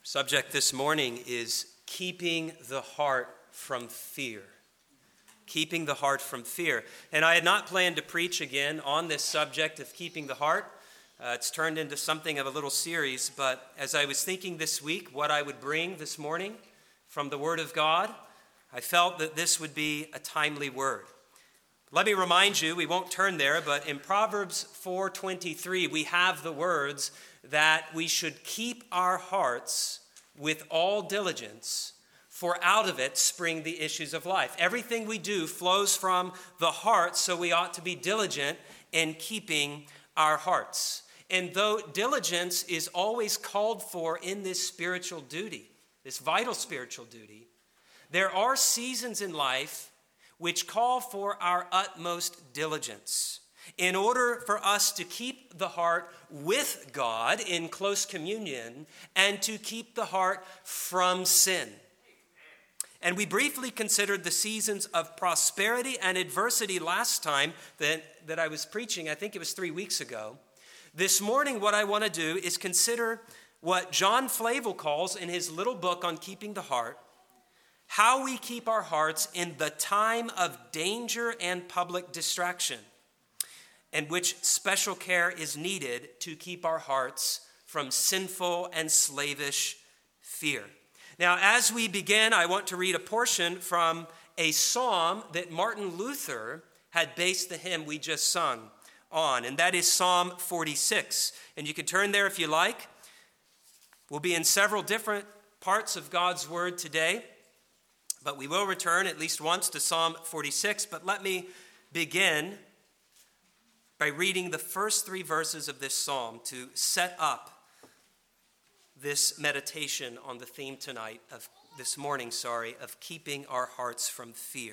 Subject this morning is keeping the heart from fear. Keeping the heart from fear. And I had not planned to preach again on this subject of keeping the heart. It's turned into something of a little series, but as I was thinking this week what I would bring this morning from the Word of God, I felt that this would be a timely word. Let me remind you, we won't turn there, but in Proverbs 4:23, we have the words that we should keep our hearts with all diligence, for out of it spring the issues of life. Everything we do flows from the heart, so we ought to be diligent in keeping our hearts. And though diligence is always called for in this spiritual duty, this vital spiritual duty, there are seasons in life which call for our utmost diligence in order for us to keep the heart with God in close communion and to keep the heart from sin. And we briefly considered the seasons of prosperity and adversity last time that I was preaching. I think it was 3 weeks ago. This morning, what I want to do is consider what John Flavel calls in his little book on keeping the heart, how we keep our hearts in the time of danger and public distraction, and which special care is needed to keep our hearts from sinful and slavish fear. Now, as we begin, I want to read a portion from a psalm that Martin Luther had based the hymn we just sung on, and that is Psalm 46. And you can turn there if you like. We'll be in several different parts of God's Word today, but we will return at least once to Psalm 46. But let me begin by reading the first 3 verses of this psalm to set up this meditation on the theme tonight, of keeping our hearts from fear.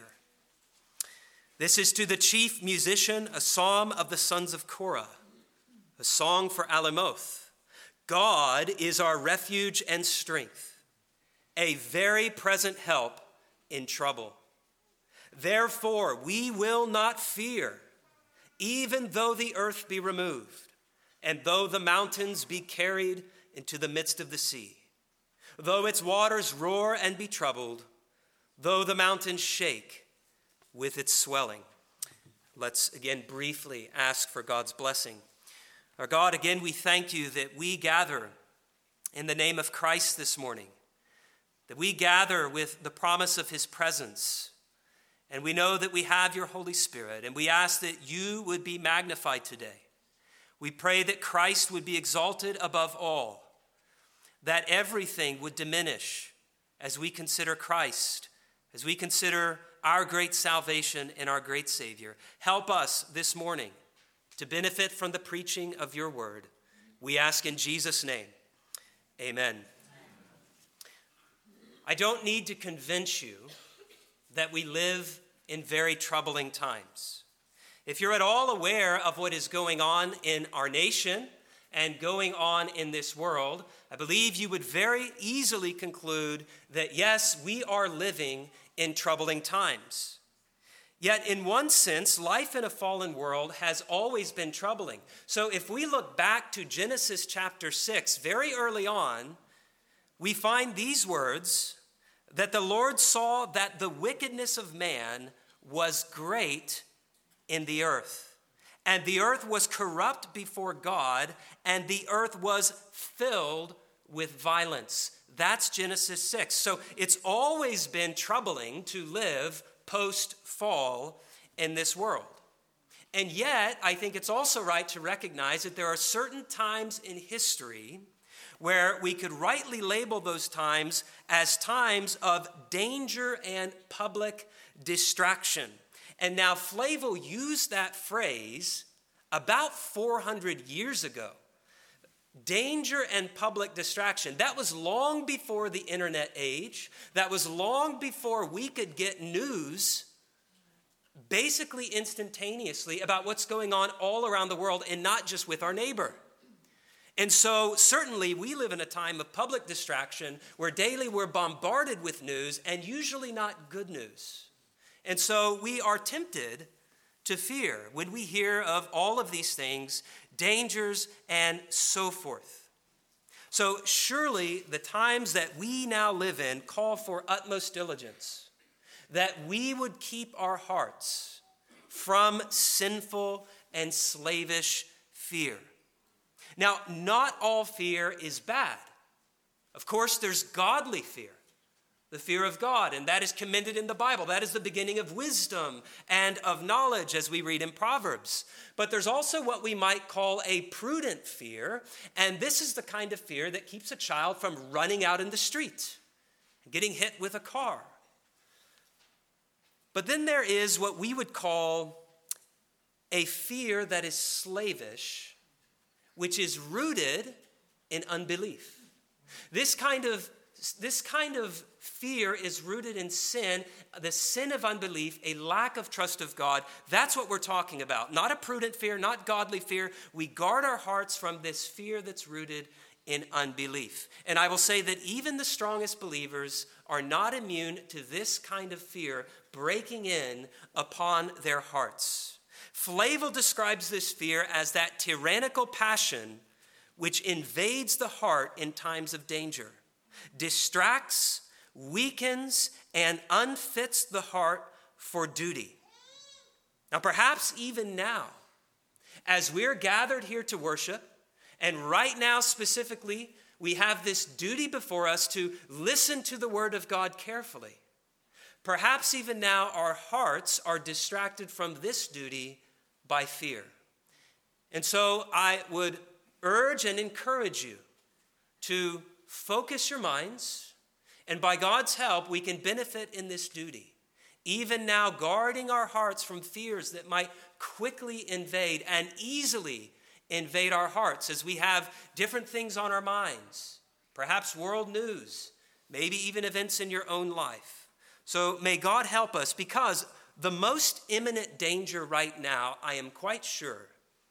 This is to the chief musician, a psalm of the sons of Korah, a song for Alamoth. God is our refuge and strength, a very present help in trouble. Therefore, we will not fear, even though the earth be removed, and though the mountains be carried into the midst of the sea, though its waters roar and be troubled, though the mountains shake with its swelling. Let's again briefly ask for God's blessing. Our God, again, we thank you that we gather in the name of Christ this morning, that we gather with the promise of his presence. And we know that we have your Holy Spirit, and we ask that you would be magnified today. We pray that Christ would be exalted above all, that everything would diminish as we consider Christ, as we consider our great salvation and our great Savior. Help us this morning to benefit from the preaching of your word. We ask in Jesus' name, amen. I don't need to convince you that we live in very troubling times. If you're at all aware of what is going on in our nation and going on in this world, I believe you would very easily conclude that yes, we are living in troubling times. Yet in one sense, life in a fallen world has always been troubling. So if we look back to Genesis chapter 6, very early on, we find these words, that the Lord saw that the wickedness of man was great in the earth, and the earth was corrupt before God, and the earth was filled with violence. That's Genesis 6. So it's always been troubling to live post-fall in this world. And yet, I think it's also right to recognize that there are certain times in history where we could rightly label those times as times of danger and public distraction. And now Flavel used that phrase about 400 years ago. Danger and public distraction. That was long before the internet age. That was long before we could get news basically instantaneously about what's going on all around the world and not just with our neighbor. And so certainly we live in a time of public distraction where daily we're bombarded with news and usually not good news. And so we are tempted to fear when we hear of all of these things, dangers and so forth. So surely the times that we now live in call for utmost diligence, that we would keep our hearts from sinful and slavish fear. Now, not all fear is bad. Of course, there's godly fear, the fear of God, and that is commended in the Bible. That is the beginning of wisdom and of knowledge, as we read in Proverbs. But there's also what we might call a prudent fear, and this is the kind of fear that keeps a child from running out in the street and getting hit with a car. But then there is what we would call a fear that is slavish, which is rooted in unbelief. This kind of fear is rooted in sin, the sin of unbelief, a lack of trust of God. That's what we're talking about. Not a prudent fear, not godly fear. We guard our hearts from this fear that's rooted in unbelief. And I will say that even the strongest believers are not immune to this kind of fear breaking in upon their hearts. Flavel describes this fear as that tyrannical passion which invades the heart in times of danger, distracts, weakens, and unfits the heart for duty. Now, perhaps even now, as we're gathered here to worship, and right now specifically, we have this duty before us to listen to the word of God carefully. Perhaps even now our hearts are distracted from this duty by fear. And so I would urge and encourage you to focus your minds, and by God's help, we can benefit in this duty. Even now, guarding our hearts from fears that might quickly invade and easily invade our hearts as we have different things on our minds, perhaps world news, maybe even events in your own life. So may God help us, because the most imminent danger right now, I am quite sure,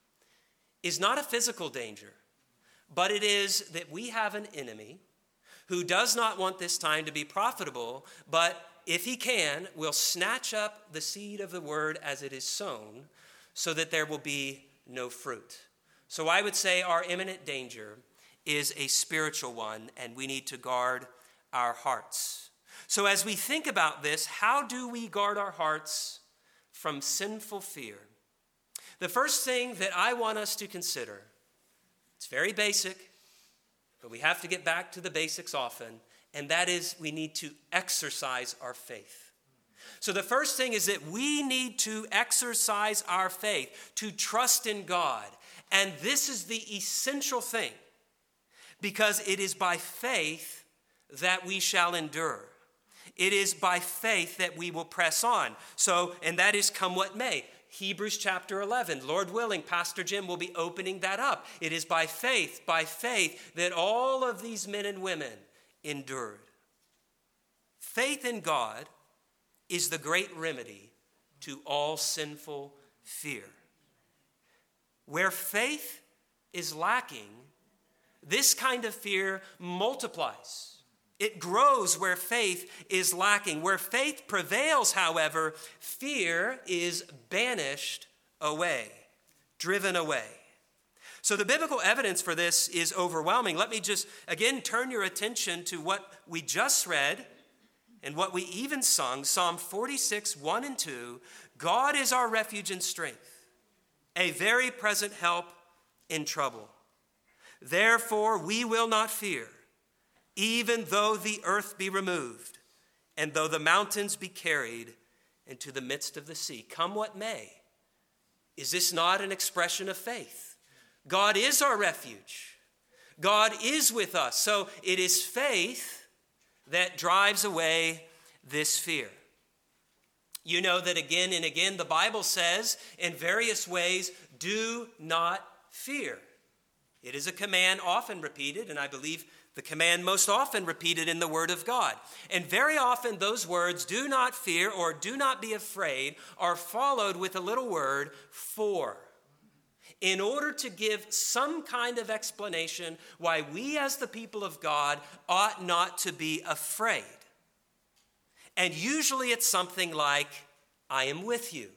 is not a physical danger, but it is that we have an enemy who does not want this time to be profitable, but if he can, will snatch up the seed of the word as it is sown, so that there will be no fruit. So I would say our imminent danger is a spiritual one, and we need to guard our hearts. So as we think about this, how do we guard our hearts from sinful fear? The first thing that I want us to consider, it's very basic, but we have to get back to the basics often, and that is we need to exercise our faith. So the first thing is that we need to exercise our faith, to trust in God. And this is the essential thing, because it is by faith that we shall endure. It is by faith that we will press on. So, and that is come what may. Hebrews chapter 11, Lord willing, Pastor Jim will be opening that up. It is by faith that all of these men and women endured. Faith in God is the great remedy to all sinful fear. Where faith is lacking, this kind of fear multiplies. It grows where faith is lacking. Where faith prevails, however, fear is banished away, driven away. So the biblical evidence for this is overwhelming. Let me just again turn your attention to what we just read and what we even sung, Psalm 46, 1 and 2. God is our refuge and strength, a very present help in trouble. Therefore we will not fear, even though the earth be removed, and though the mountains be carried into the midst of the sea. Come what may. Is this not an expression of faith? God is our refuge. God is with us. So it is faith that drives away this fear. You know that again and again the Bible says in various ways, do not fear. It is a command often repeated, and I believe the command most often repeated in the Word of God. And very often those words, do not fear or do not be afraid, are followed with a little word, for, in order to give some kind of explanation why we as the people of God ought not to be afraid. And usually it's something like, I am with you.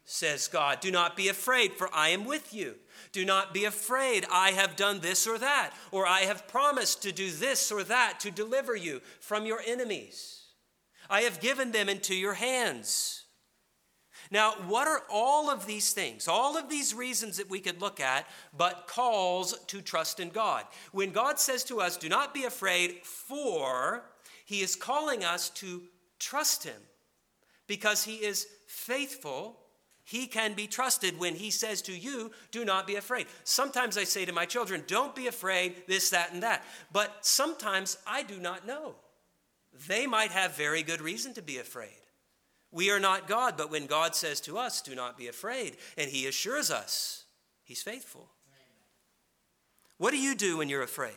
says God. Do not be afraid, for I am with you. Do not be afraid, I have done this or that, or I have promised to do this or that to deliver you from your enemies. I have given them into your hands. Now, what are all of these things, all of these reasons that we could look at, but calls to trust in God? When God says to us, do not be afraid, for he is calling us to trust him because he is faithful. He can be trusted when he says to you, do not be afraid. Sometimes I say to my children, don't be afraid, this, that, and that. But sometimes I do not know. They might have very good reason to be afraid. We are not God, but when God says to us, do not be afraid, and he assures us, he's faithful. What do you do when you're afraid?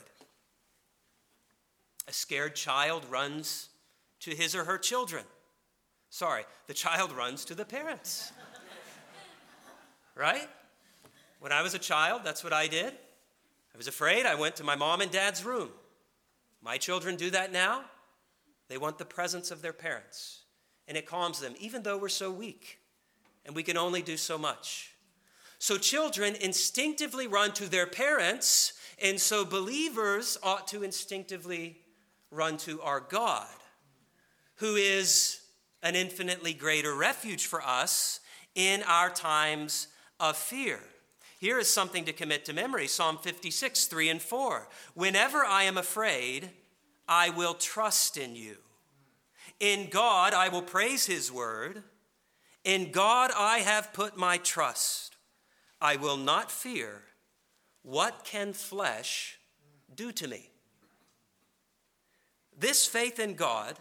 A scared child runs to his or her children. Sorry, the child runs to the parents. Right? When I was a child, that's what I did. I was afraid. I went to my mom and dad's room. My children do that now. They want the presence of their parents. And it calms them, even though we're so weak and we can only do so much. So children instinctively run to their parents, and so believers ought to instinctively run to our God, who is an infinitely greater refuge for us in our times of fear. Here is something to commit to memory. Psalm 56, 3 and 4. Whenever I am afraid, I will trust in you. In God, I will praise his word. In God, I have put my trust. I will not fear. What can flesh do to me? This faith in God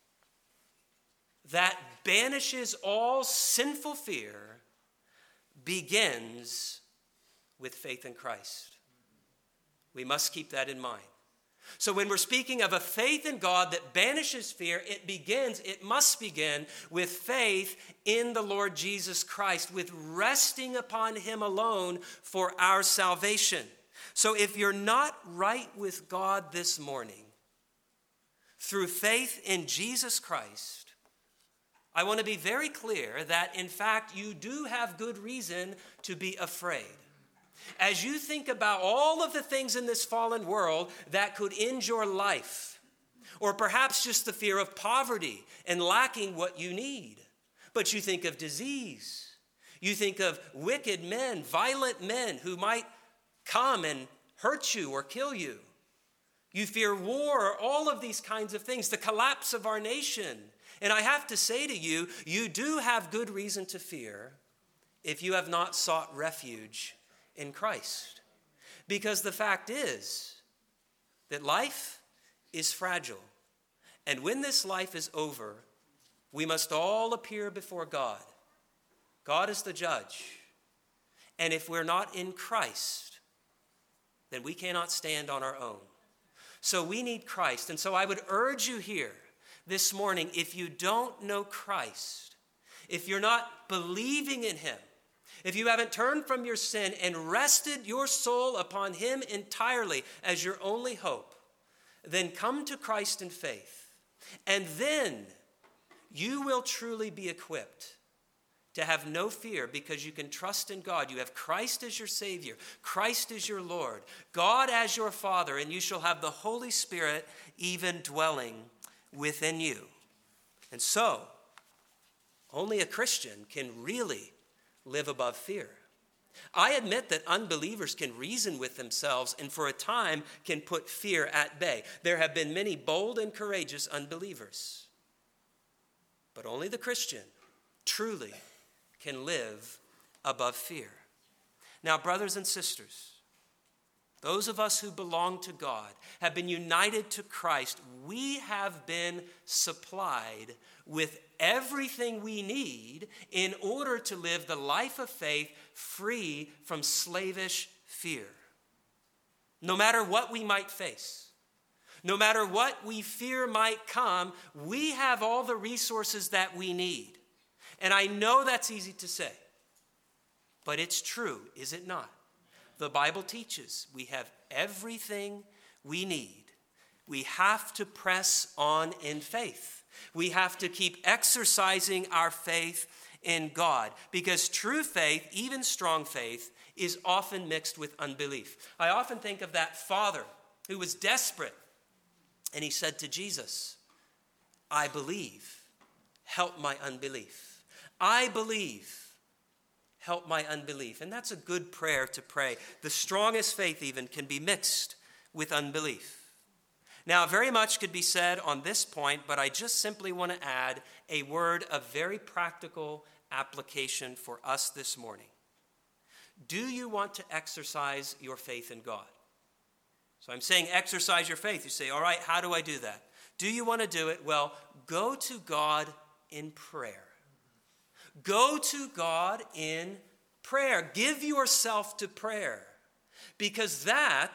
that banishes all sinful fear begins with faith in Christ. We must keep that in mind. So when we're speaking of a faith in God that banishes fear, it must begin with faith in the Lord Jesus Christ, with resting upon him alone for our salvation. So if you're not right with God this morning, through faith in Jesus Christ, I want to be very clear that, in fact, you do have good reason to be afraid. As you think about all of the things in this fallen world that could end your life, or perhaps just the fear of poverty and lacking what you need, but you think of disease, you think of wicked men, violent men who might come and hurt you or kill you. You fear war, all of these kinds of things, the collapse of our nation. And I have to say to you, you do have good reason to fear if you have not sought refuge in Christ. Because the fact is that life is fragile. And when this life is over, we must all appear before God. God is the judge. And if we're not in Christ, then we cannot stand on our own. So we need Christ. And so I would urge you here this morning, if you don't know Christ, if you're not believing in him, if you haven't turned from your sin and rested your soul upon him entirely as your only hope, then come to Christ in faith. And then you will truly be equipped to have no fear, because you can trust in God. You have Christ as your Savior. Christ is your Lord. God as your Father, and you shall have the Holy Spirit even dwelling within you. And so, only a Christian can really live above fear. I admit that unbelievers can reason with themselves and for a time can put fear at bay. There have been many bold and courageous unbelievers. But only the Christian truly can live above fear. Now, brothers and sisters, those of us who belong to God, have been united to Christ, we have been supplied with everything we need in order to live the life of faith free from slavish fear. No matter what we might face, no matter what we fear might come, we have all the resources that we need. And I know that's easy to say, but it's true, is it not? The Bible teaches we have everything we need. We have to press on in faith. We have to keep exercising our faith in God, because true faith, even strong faith, is often mixed with unbelief. I often think of that father who was desperate, and he said to Jesus, I believe, help my unbelief. I believe, help my unbelief. And that's a good prayer to pray. The strongest faith even can be mixed with unbelief. Now, very much could be said on this point, but I just simply want to add a word of very practical application for us this morning. Do you want to exercise your faith in God? So I'm saying exercise your faith. You say, all right, how do I do that? Do you want to do it? Well, go to God in prayer. Go to God in prayer. Give yourself to prayer, because that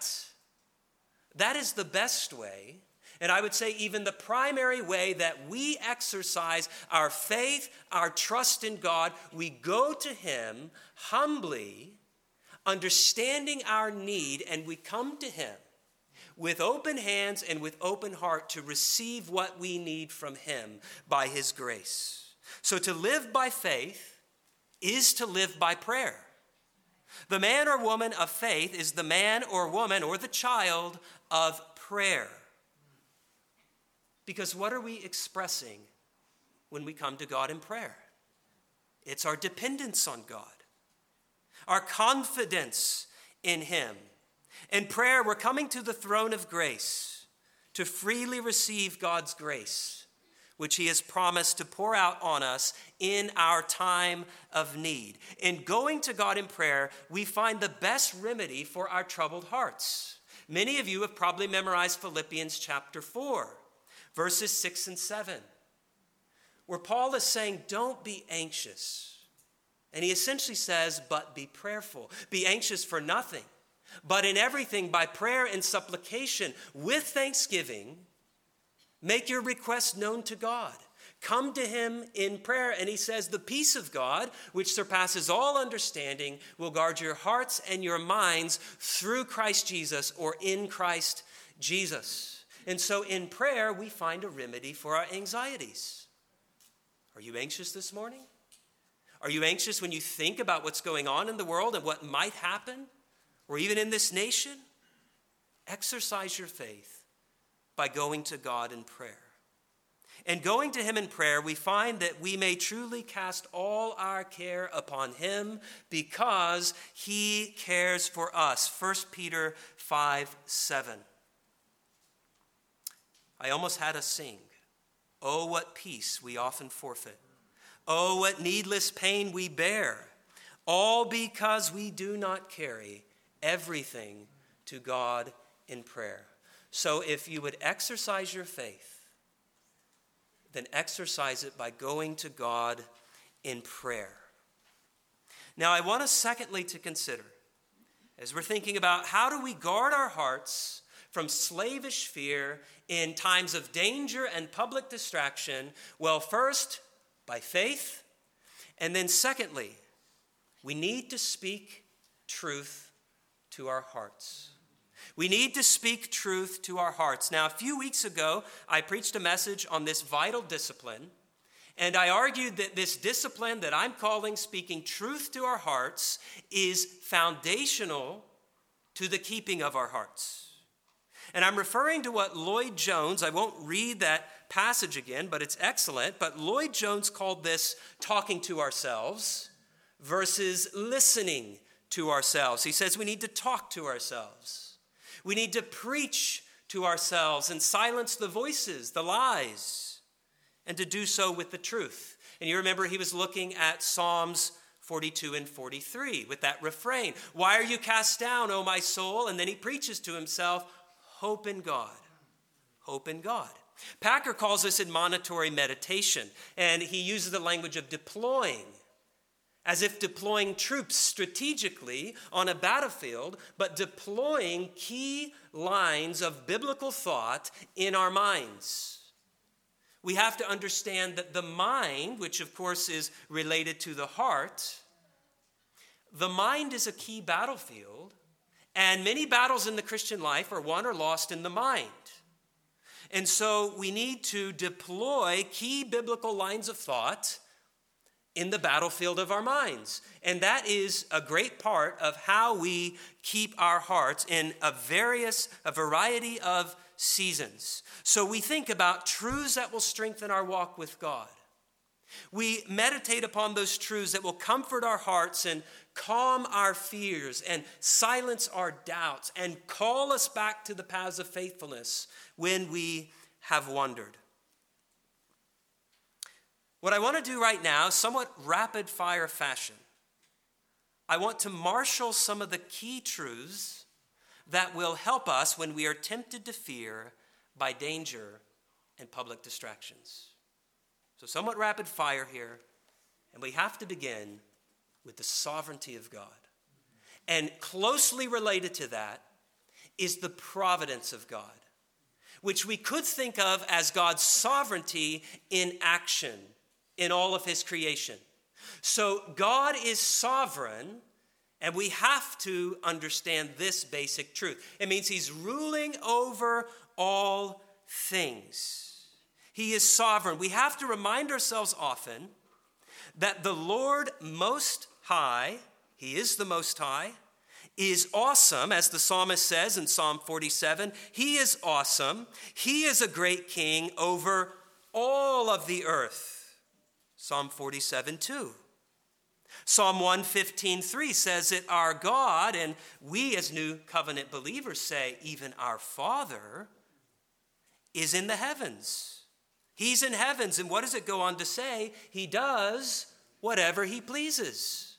is the best way, and I would say even the primary way that we exercise our faith, our trust in God. We go to him humbly, understanding our need, and we come to him with open hands and with open heart to receive what we need from him by his grace. So to live by faith is to live by prayer. The man or woman of faith is the man or woman or the child of prayer. Because what are we expressing when we come to God in prayer? It's our dependence on God, our confidence in him. In prayer, we're coming to the throne of grace to freely receive God's grace, which he has promised to pour out on us in our time of need. In going to God in prayer, we find the best remedy for our troubled hearts. Many of you have probably memorized Philippians chapter 4, verses 6 and 7, where Paul is saying, don't be anxious. And he essentially says, but be prayerful. Be anxious for nothing, but in everything by prayer and supplication with thanksgiving, make your requests known to God. Come to him in prayer. And he says, the peace of God, which surpasses all understanding, will guard your hearts and your minds through Christ Jesus, or in Christ Jesus. And so in prayer, we find a remedy for our anxieties. Are you anxious this morning? Are you anxious when you think about what's going on in the world and what might happen, or even in this nation? Exercise your faith by going to God in prayer. And going to him in prayer, we find that we may truly cast all our care upon him because he cares for us. 1 Peter 5:7. I almost had us sing, oh, what peace we often forfeit. Oh, what needless pain we bear, all because we do not carry everything to God in prayer. So if you would exercise your faith, then exercise it by going to God in prayer. Now, I want us secondly to consider, as we're thinking about how do we guard our hearts from slavish fear in times of danger and public distraction, well, first, by faith, and then secondly, we need to speak truth to our hearts. We need to speak truth to our hearts. Now, a few weeks ago, I preached a message on this vital discipline, and I argued that this discipline that I'm calling speaking truth to our hearts is foundational to the keeping of our hearts. And I'm referring to what Lloyd Jones, I won't read that passage again, but it's excellent, but Lloyd Jones called this talking to ourselves versus listening to ourselves. He says we need to talk to ourselves. We need to preach to ourselves and silence the voices, the lies, and to do so with the truth. And you remember he was looking at Psalms 42 and 43 with that refrain, why are you cast down, O my soul? And then he preaches to himself, hope in God, hope in God. Packer calls this admonitory meditation, and he uses the language of deploying, as if deploying troops strategically on a battlefield, but deploying key lines of biblical thought in our minds. We have to understand that the mind, which of course is related to the heart, the mind is a key battlefield, and many battles in the Christian life are won or lost in the mind. And so we need to deploy key biblical lines of thought in the battlefield of our minds. And that is a great part of how we keep our hearts in a variety of seasons. So we think about truths that will strengthen our walk with God. We meditate upon those truths that will comfort our hearts and calm our fears and silence our doubts and call us back to the paths of faithfulness when we have wandered. What I want to do right now, somewhat rapid fire fashion, I want to marshal some of the key truths that will help us when we are tempted to fear by danger and public distractions. So somewhat rapid fire here, and we have to begin with the sovereignty of God. And closely related to that is the providence of God, which we could think of as God's sovereignty in action in all of his creation. So God is sovereign, and we have to understand this basic truth. It means he's ruling over all things. He is sovereign. We have to remind ourselves often that the Lord Most High, he is the Most High, is awesome, as the psalmist says in Psalm 47. He is awesome. He is a great king over all of the earth. Psalm 47:2. Psalm 115:3 says that our God, and we as New Covenant believers say, even our Father, is in the heavens. He's in heavens, and what does it go on to say? He does whatever he pleases.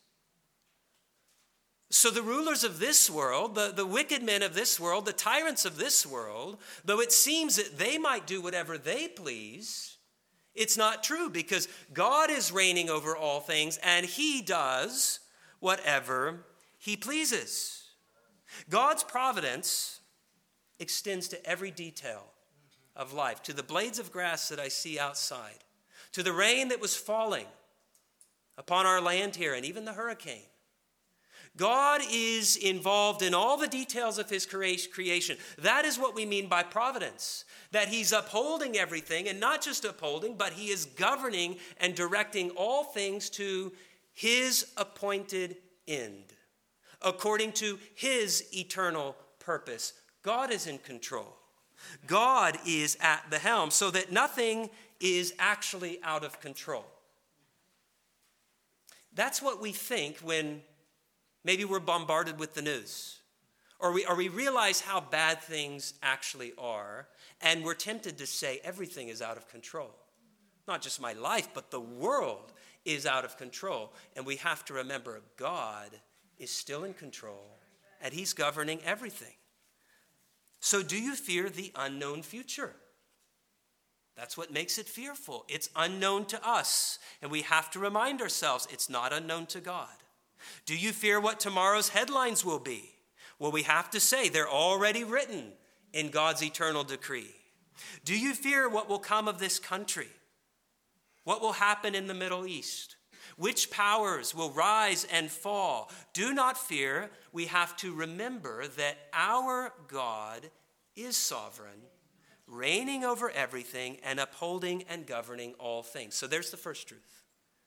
So the rulers of this world, the wicked men of this world, the tyrants of this world, though it seems that they might do whatever they please, it's not true, because God is reigning over all things, and he does whatever he pleases. God's providence extends to every detail of life, to the blades of grass that I see outside, to the rain that was falling upon our land here, and even the hurricane. God is involved in all the details of his creation. That is what we mean by providence, that he's upholding everything, and not just upholding, but he is governing and directing all things to his appointed end, according to his eternal purpose. God is in control. God is at the helm, so that nothing is actually out of control. That's what we think when maybe we're bombarded with the news, or we realize how bad things actually are, and we're tempted to say everything is out of control. Not just my life, but the world is out of control. And we have to remember God is still in control, and he's governing everything. So do you fear the unknown future? That's what makes it fearful. It's unknown to us, and we have to remind ourselves it's not unknown to God. Do you fear what tomorrow's headlines will be? Well, we have to say they're already written in God's eternal decree. Do you fear what will come of this country? What will happen in the Middle East? Which powers will rise and fall? Do not fear. We have to remember that our God is sovereign, reigning over everything and upholding and governing all things. So there's the first truth.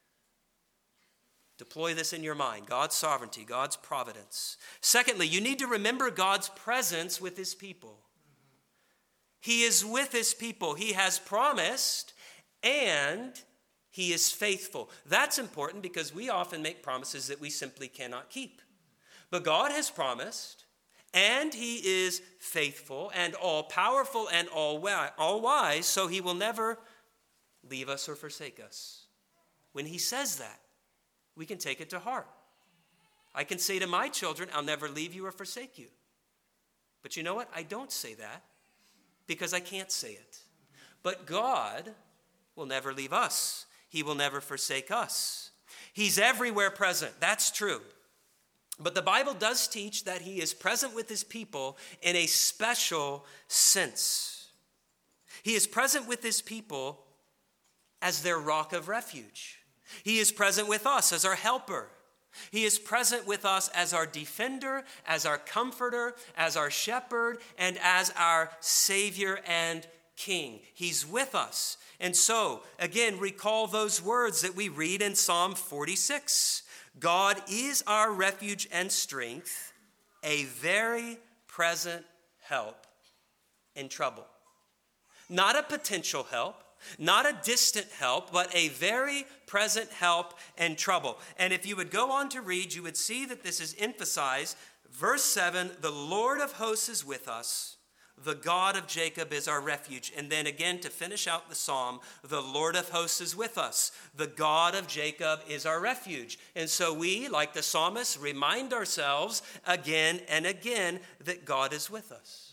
Deploy this in your mind. God's sovereignty, God's providence. Secondly, you need to remember God's presence with his people. He is with his people. He has promised, and he is faithful. That's important because we often make promises that we simply cannot keep. But God has promised, and he is faithful and all-powerful and all-wise, so he will never leave us or forsake us. When he says that, we can take it to heart. I can say to my children, I'll never leave you or forsake you. But you know what? I don't say that because I can't say it. But God will never leave us. He will never forsake us. He's everywhere present. That's true. But the Bible does teach that he is present with his people in a special sense. He is present with his people as their rock of refuge. He is present with us as our helper. He is present with us as our defender, as our comforter, as our shepherd, and as our Savior and King. He's with us. And so, again, recall those words that we read in Psalm 46. God is our refuge and strength, a very present help in trouble. Not a potential help, not a distant help, but a very present help in trouble. And if you would go on to read, you would see that this is emphasized. Verse 7, the Lord of hosts is with us. The God of Jacob is our refuge. And then again, to finish out the psalm, the Lord of hosts is with us. The God of Jacob is our refuge. And so we, like the psalmist, remind ourselves again and again that God is with us.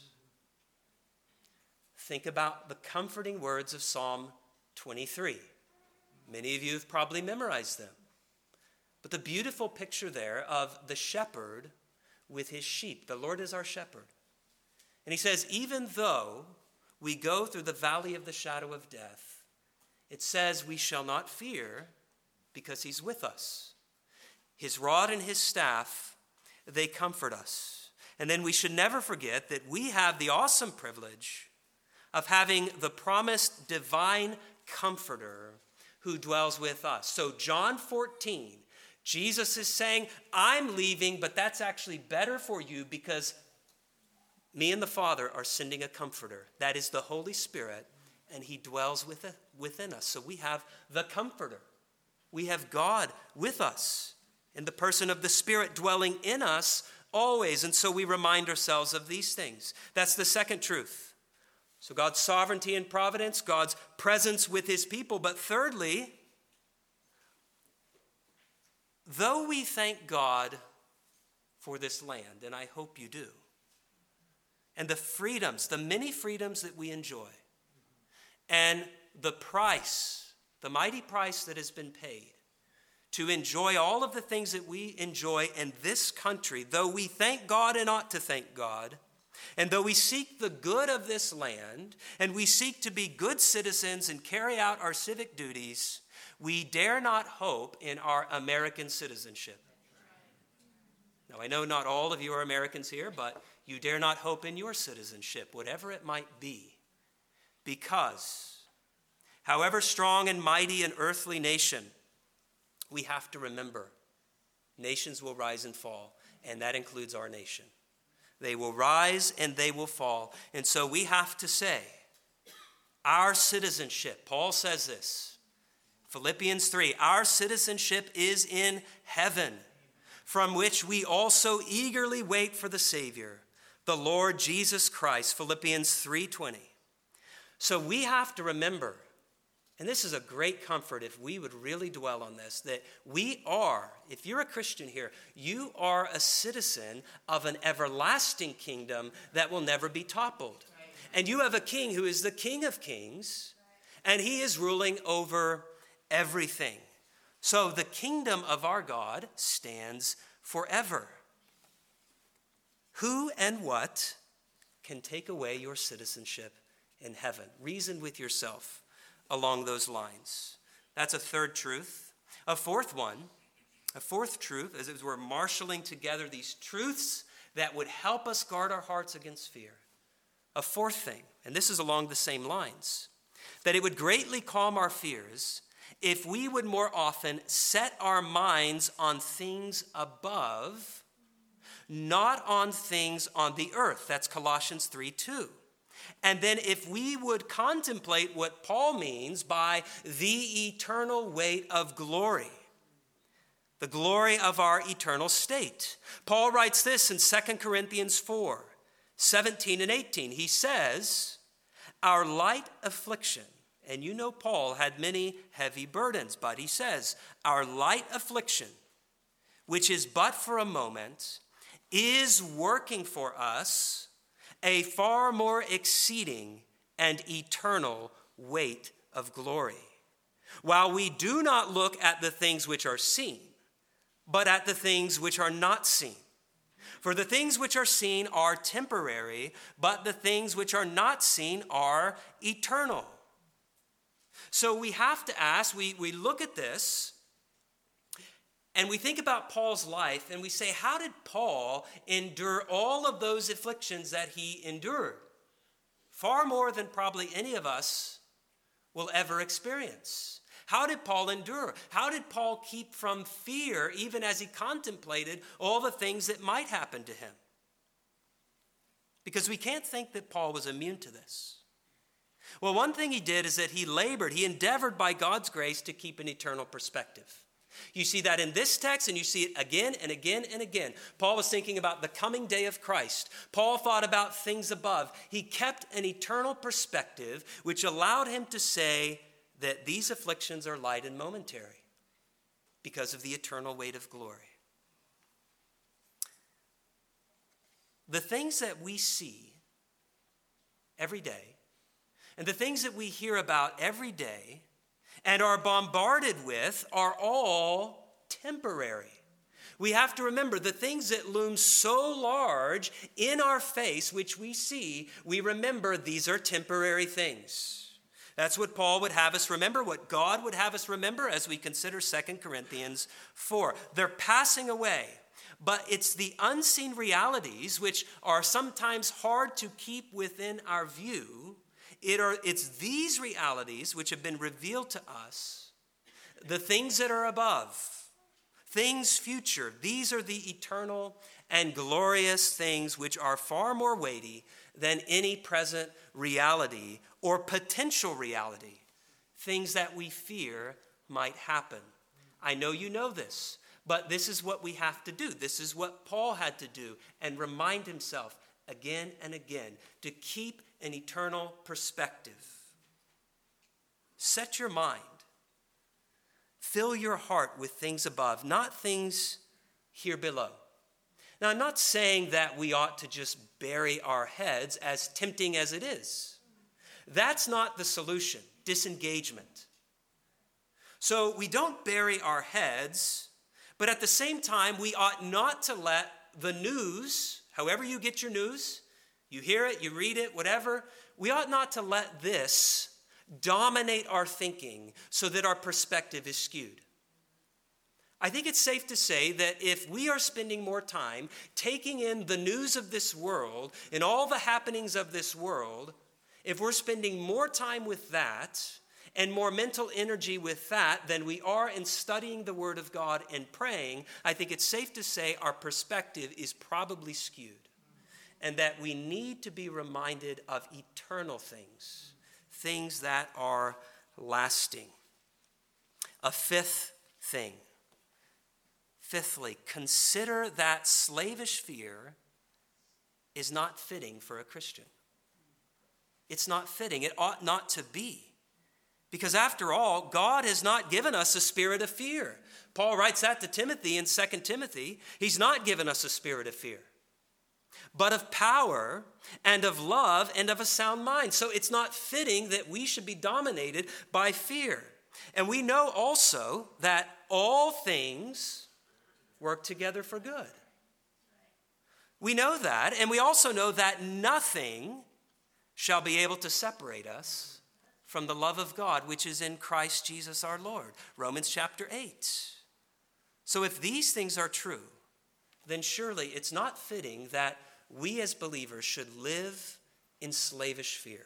Think about the comforting words of Psalm 23. Many of you have probably memorized them. But the beautiful picture there of the shepherd with his sheep. The Lord is our shepherd. And he says, even though we go through the valley of the shadow of death, it says we shall not fear because he's with us. His rod and his staff, they comfort us. And then we should never forget that we have the awesome privilege of having the promised divine comforter who dwells with us. So John 14, Jesus is saying, I'm leaving, but that's actually better for you because me and the Father are sending a comforter. That is the Holy Spirit, and he dwells within us. So we have the comforter. We have God with us in the person of the Spirit dwelling in us always. And so we remind ourselves of these things. That's the second truth. So God's sovereignty and providence, God's presence with his people. But thirdly, though we thank God for this land, and I hope you do, and the freedoms, the many freedoms that we enjoy, and the price, the mighty price that has been paid to enjoy all of the things that we enjoy in this country, though we thank God and ought to thank God, and though we seek the good of this land, and we seek to be good citizens and carry out our civic duties, we dare not hope in our American citizenship. Now, I know not all of you are Americans here, but you dare not hope in your citizenship, whatever it might be, because however strong and mighty an earthly nation, we have to remember nations will rise and fall, and that includes our nation. They will rise and they will fall. And so we have to say, our citizenship, Paul says this, Philippians 3, our citizenship is in heaven, from which we also eagerly wait for the Savior, the Lord Jesus Christ, Philippians 3:20. So we have to remember, and this is a great comfort if we would really dwell on this, that we are, if you're a Christian here, you are a citizen of an everlasting kingdom that will never be toppled. And you have a king who is the King of Kings, and he is ruling over everything. So the kingdom of our God stands forever. Who and what can take away your citizenship in heaven? Reason with yourself along those lines. That's a third truth. A fourth truth, as we're marshaling together these truths that would help us guard our hearts against fear. A fourth thing, and this is along the same lines, that it would greatly calm our fears if we would more often set our minds on things above, not on things on the earth. That's Colossians 3:2. And then if we would contemplate what Paul means by the eternal weight of glory, the glory of our eternal state. Paul writes this in 2 Corinthians 4:17 and 18. He says, our light affliction, and you know Paul had many heavy burdens, but he says, our light affliction, which is but for a moment, is working for us a far more exceeding and eternal weight of glory. While we do not look at the things which are seen, but at the things which are not seen. For the things which are seen are temporary, but the things which are not seen are eternal. So we have to ask, we look at this, and we think about Paul's life, and we say, how did Paul endure all of those afflictions that he endured? far more than probably any of us will ever experience. How did Paul endure? How did Paul keep from fear even as he contemplated all the things that might happen to him? Because we can't think that Paul was immune to this. Well, one thing he did is that he labored, he endeavored by God's grace to keep an eternal perspective. You see that in this text, and you see it again and again and again. Paul was thinking about the coming day of Christ. Paul thought about things above. He kept an eternal perspective, which allowed him to say that these afflictions are light and momentary because of the eternal weight of glory. The things that we see every day, and the things that we hear about every day and are bombarded with are all temporary. We have to remember the things that loom so large in our face, which we see, we remember these are temporary things. That's what Paul would have us remember, what God would have us remember as we consider 2 Corinthians 4. They're passing away, but it's the unseen realities which are sometimes hard to keep within our view. It's these realities which have been revealed to us, the things that are above, things future. These are the eternal and glorious things which are far more weighty than any present reality or potential reality, things that we fear might happen. I know you know this, but this is what we have to do. This is what Paul had to do and remind himself again and again to keep an eternal perspective. Set your mind. Fill your heart with things above, not things here below. Now, I'm not saying that we ought to just bury our heads, as tempting as it is. That's not the solution, disengagement. So we don't bury our heads, but at the same time, we ought not to let the news, however you get your news, you hear it, you read it, whatever, we ought not to let this dominate our thinking so that our perspective is skewed. I think it's safe to say that if we are spending more time taking in the news of this world and all the happenings of this world, if we're spending more time with that and more mental energy with that than we are in studying the Word of God and praying, I think it's safe to say our perspective is probably skewed, and that we need to be reminded of eternal things, things that are lasting. A fifth thing. Fifthly, consider that slavish fear is not fitting for a Christian. It's not fitting. It ought not to be. Because after all, God has not given us a spirit of fear. Paul writes that to Timothy in 2 Timothy. He's not given us a spirit of fear, but of power and of love and of a sound mind. So it's not fitting that we should be dominated by fear. And we know also that all things work together for good. We know that, and we also know that nothing shall be able to separate us from the love of God, which is in Christ Jesus our Lord. Romans chapter 8. So if these things are true, then surely it's not fitting that we as believers should live in slavish fear.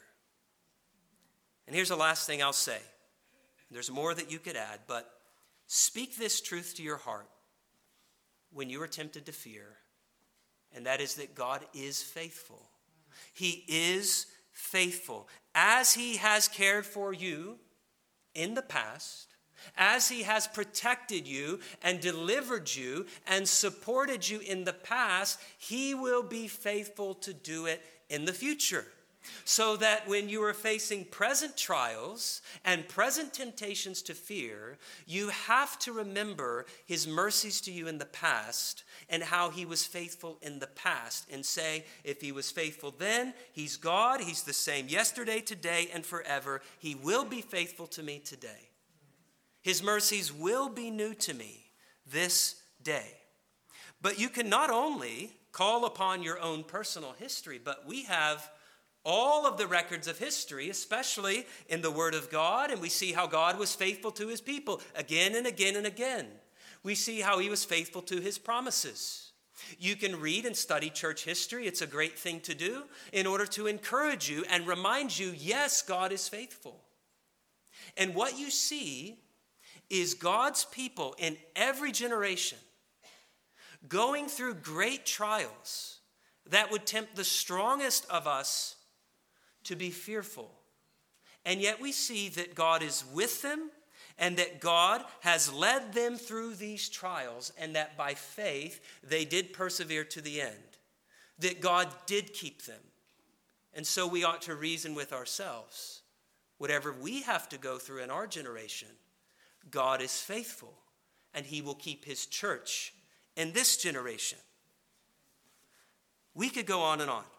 And here's the last thing I'll say. There's more that you could add, but speak this truth to your heart when you are tempted to fear, and that is that God is faithful. He is faithful. As he has cared for you in the past, as he has protected you and delivered you and supported you in the past, he will be faithful to do it in the future. So that when you are facing present trials and present temptations to fear, you have to remember his mercies to you in the past and how he was faithful in the past, and say, if he was faithful then, he's God, he's the same yesterday, today, and forever. He will be faithful to me today. His mercies will be new to me this day. But you can not only call upon your own personal history, but we have all of the records of history, especially in the Word of God, and we see how God was faithful to his people again and again and again. We see how he was faithful to his promises. You can read and study church history. It's a great thing to do in order to encourage you and remind you, yes, God is faithful. And what you see is God's people in every generation going through great trials that would tempt the strongest of us to be fearful. And yet we see that God is with them and that God has led them through these trials and that by faith they did persevere to the end, that God did keep them. And so we ought to reason with ourselves. Whatever we have to go through in our generation, God is faithful and he will keep his church in this generation. We could go on and on.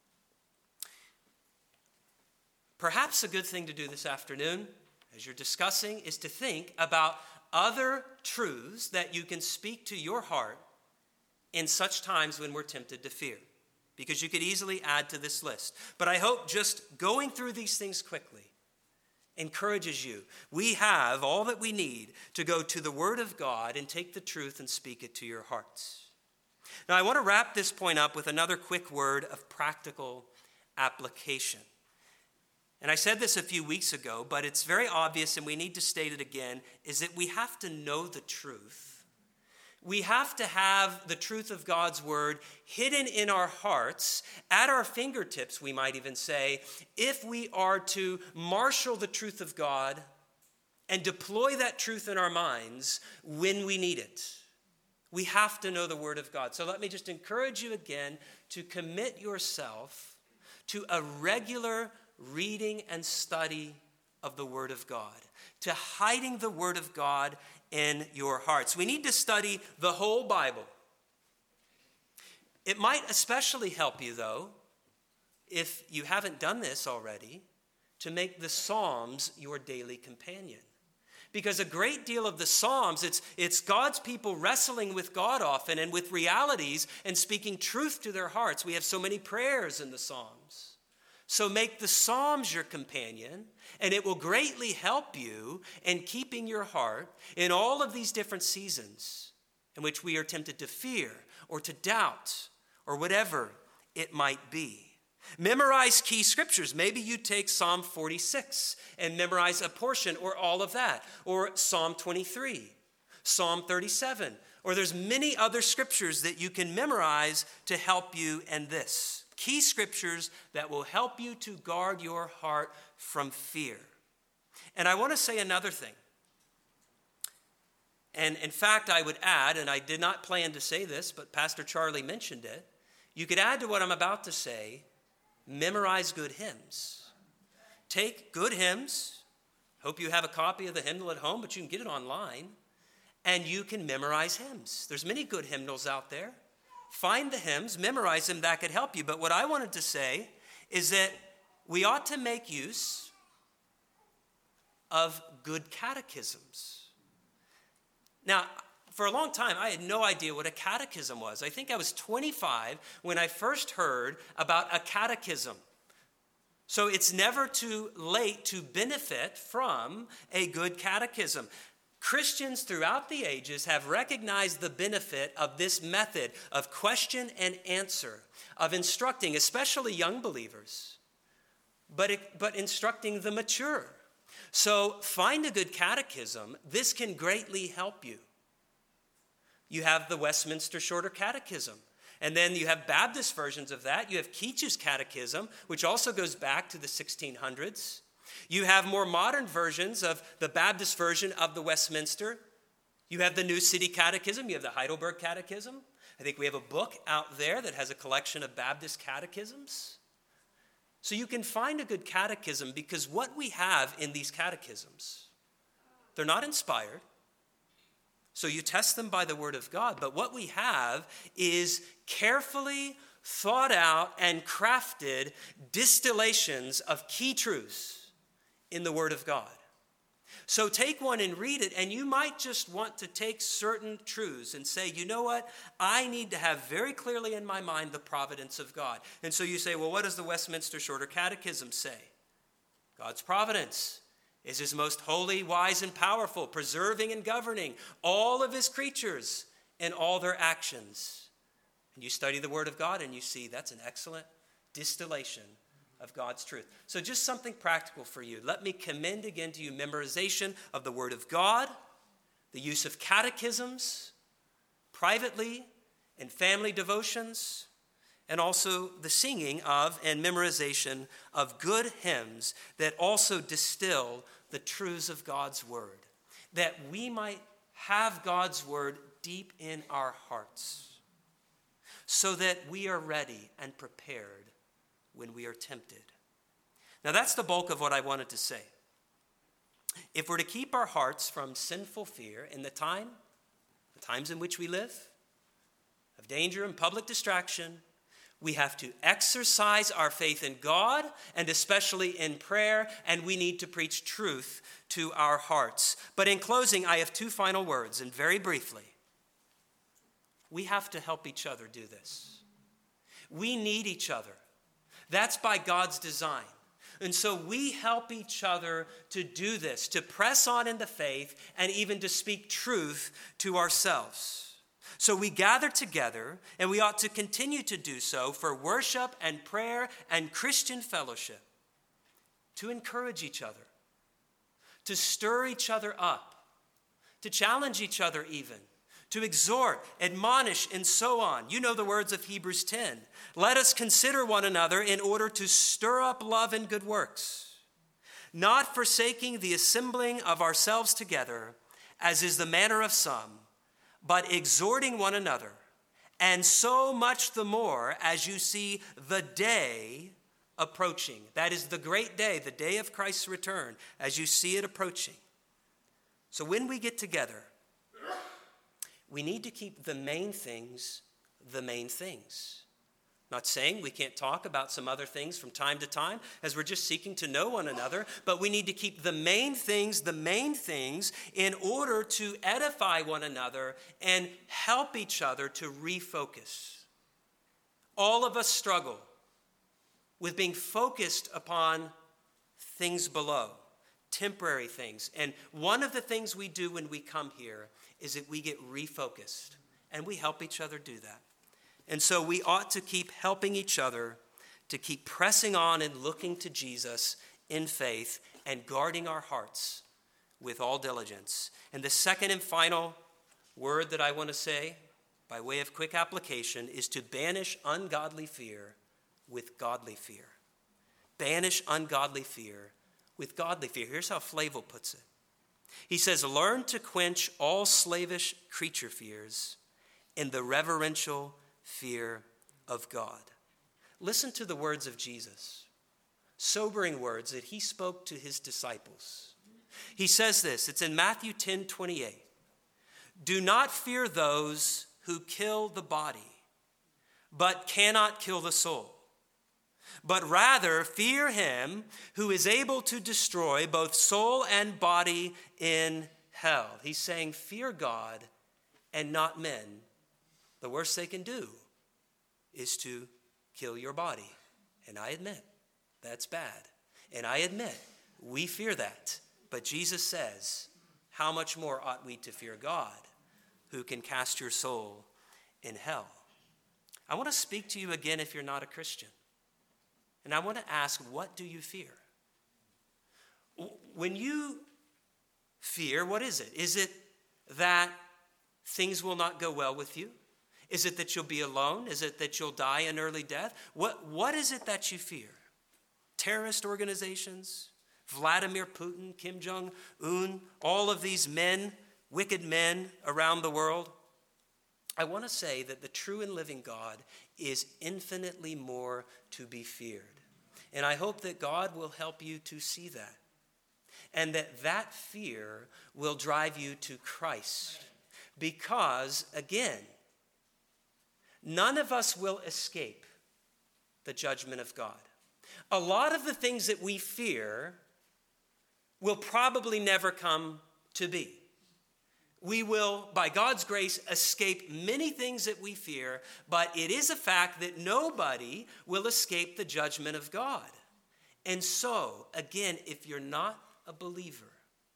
Perhaps a good thing to do this afternoon, as you're discussing, is to think about other truths that you can speak to your heart in such times when we're tempted to fear, because you could easily add to this list. But I hope just going through these things quickly encourages you. We have all that we need to go to the Word of God and take the truth and speak it to your hearts. Now, I want to wrap this point up with another quick word of practical application. And I said this a few weeks ago, but it's very obvious and we need to state it again, is that we have to know the truth. We have to have the truth of God's word hidden in our hearts, at our fingertips, we might even say, if we are to marshal the truth of God and deploy that truth in our minds when we need it. We have to know the word of God. So let me just encourage you again to commit yourself to a regular reading and study of the Word of God, to hiding the Word of God in your hearts. We need to study the whole Bible. It might especially help you, though, if you haven't done this already, to make the Psalms your daily companion. Because a great deal of the Psalms, it's God's people wrestling with God often and with realities and speaking truth to their hearts. We have so many prayers in the Psalms. So make the Psalms your companion, and it will greatly help you in keeping your heart in all of these different seasons in which we are tempted to fear or to doubt or whatever it might be. Memorize key scriptures. Maybe you take Psalm 46 and memorize a portion or all of that, or Psalm 23, Psalm 37, or there's many other scriptures that you can memorize to help you in this. Key scriptures that will help you to guard your heart from fear. And I want to say another thing. And in fact, I would add, and I did not plan to say this, but Pastor Charlie mentioned it. You could add to what I'm about to say, memorize good hymns. Take good hymns. Hope you have a copy of the hymnal at home, but you can get it online. And you can memorize hymns. There's many good hymnals out there. Find the hymns, memorize them, that could help you. But what I wanted to say is that we ought to make use of good catechisms. Now, for a long time, I had no idea what a catechism was. I think I was 25 when I first heard about a catechism. So it's never too late to benefit from a good catechism. Christians throughout the ages have recognized the benefit of this method of question and answer, of instructing, especially young believers, but instructing the mature. So find a good catechism. This can greatly help you. You have the Westminster Shorter Catechism. And then you have Baptist versions of that. You have Keach's Catechism, which also goes back to the 1600s. You have more modern versions of the Baptist version of the Westminster. You have the New City Catechism. You have the Heidelberg Catechism. I think we have a book out there that has a collection of Baptist catechisms. So you can find a good catechism because what we have in these catechisms, they're not inspired. So you test them by the Word of God. But what we have is carefully thought out and crafted distillations of key truths in the Word of God. So take one and read it, and you might just want to take certain truths and say, you know what? I need to have very clearly in my mind the providence of God. And so you say, well, what does the Westminster Shorter Catechism say? God's providence is his most holy, wise, and powerful, preserving and governing all of his creatures in all their actions And you study the Word of God and you see that's an excellent distillation of God's truth. So just something practical for you. Let me commend again to you memorization of the Word of God, the use of catechisms, privately, in family devotions, and also the singing of and memorization of good hymns that also distill the truths of God's Word, that we might have God's Word deep in our hearts, so that we are ready and prepared when we are tempted. Now that's the bulk of what I wanted to say. If we're to keep our hearts from sinful fear in the times in which we live, of danger and public distraction, we have to exercise our faith in God and especially in prayer, and we need to preach truth to our hearts. But in closing, I have two final words, and very briefly, we have to help each other do this. We need each other. That's by God's design. And so we help each other to do this, to press on in the faith and even to speak truth to ourselves. So we gather together, and we ought to continue to do so for worship and prayer and Christian fellowship, to encourage each other, to stir each other up, to challenge each other even, to exhort, admonish, and so on. You know the words of Hebrews 10. Let us consider one another in order to stir up love and good works, not forsaking the assembling of ourselves together, as is the manner of some, but exhorting one another, and so much the more as you see the day approaching. That is the great day, the day of Christ's return, as you see it approaching. So when we get together, we need to keep the main things the main things. Not saying we can't talk about some other things from time to time, as we're just seeking to know one another, but we need to keep the main things in order to edify one another and help each other to refocus. All of us struggle with being focused upon things below, temporary things. And one of the things we do when we come here is that we get refocused, and we help each other do that. And so we ought to keep helping each other to keep pressing on and looking to Jesus in faith and guarding our hearts with all diligence. And the second and final word that I want to say, by way of quick application, is to banish ungodly fear with godly fear. Banish ungodly fear with godly fear. Here's how Flavel puts it. He says, learn to quench all slavish creature fears in the reverential fear of God. Listen to the words of Jesus, sobering words that he spoke to his disciples. He says this, it's in Matthew 10:28. Do not fear those who kill the body, but cannot kill the soul. But rather fear him who is able to destroy both soul and body in hell. He's saying fear God and not men. The worst they can do is to kill your body. And I admit, that's bad. And I admit, we fear that. But Jesus says, how much more ought we to fear God, who can cast your soul in hell? I want to speak to you again if you're not a Christian. And I want to ask, what do you fear? When you fear, what is it? Is it that things will not go well with you? Is it that you'll be alone? Is it that you'll die an early death? What is it that you fear? Terrorist organizations, Vladimir Putin, Kim Jong-un, all of these men, wicked men around the world? I want to say that the true and living God is infinitely more to be feared. And I hope that God will help you to see that. And that fear will drive you to Christ. Because, again, none of us will escape the judgment of God. A lot of the things that we fear will probably never come to be. We will, by God's grace, escape many things that we fear, but it is a fact that nobody will escape the judgment of God. And so, again, if you're not a believer,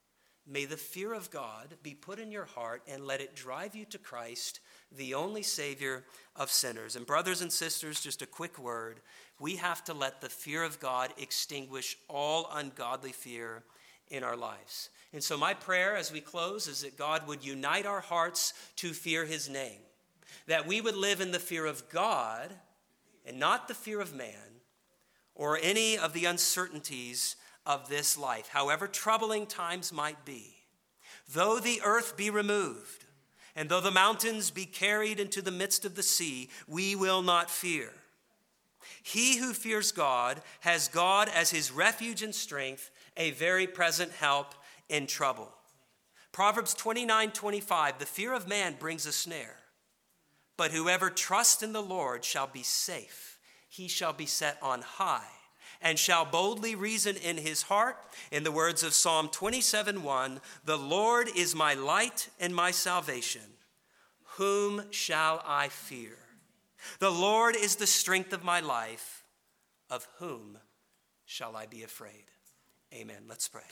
may the fear of God be put in your heart and let it drive you to Christ, the only Savior of sinners. And brothers and sisters, just a quick word. We have to let the fear of God extinguish all ungodly fear in our lives. And so my prayer as we close is that God would unite our hearts to fear his name, that we would live in the fear of God and not the fear of man or any of the uncertainties of this life, however troubling times might be. Though the earth be removed, and though the mountains be carried into the midst of the sea, we will not fear. He who fears God has God as his refuge and strength, a very present help in trouble. Proverbs 29:25, the fear of man brings a snare, but whoever trusts in the Lord shall be safe. He shall be set on high and shall boldly reason in his heart. In the words of Psalm 27:1, the Lord is my light and my salvation. Whom shall I fear? The Lord is the strength of my life. Of whom shall I be afraid? Amen. Let's pray.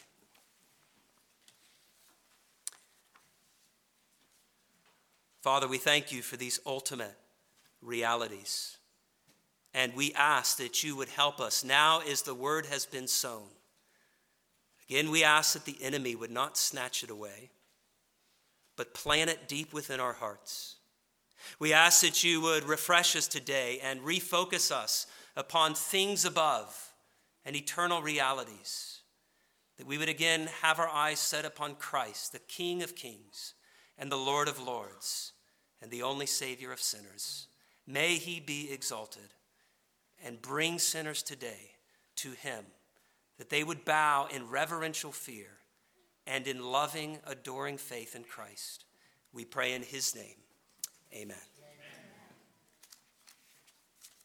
Father, we thank you for these ultimate realities. And we ask that you would help us now as the word has been sown. Again, we ask that the enemy would not snatch it away, but plant it deep within our hearts. We ask that you would refresh us today and refocus us upon things above and eternal realities. That we would again have our eyes set upon Christ, the King of kings and the Lord of lords and the only Savior of sinners. May he be exalted. And bring sinners today to him, that they would bow in reverential fear and in loving, adoring faith in Christ. We pray in his name. Amen.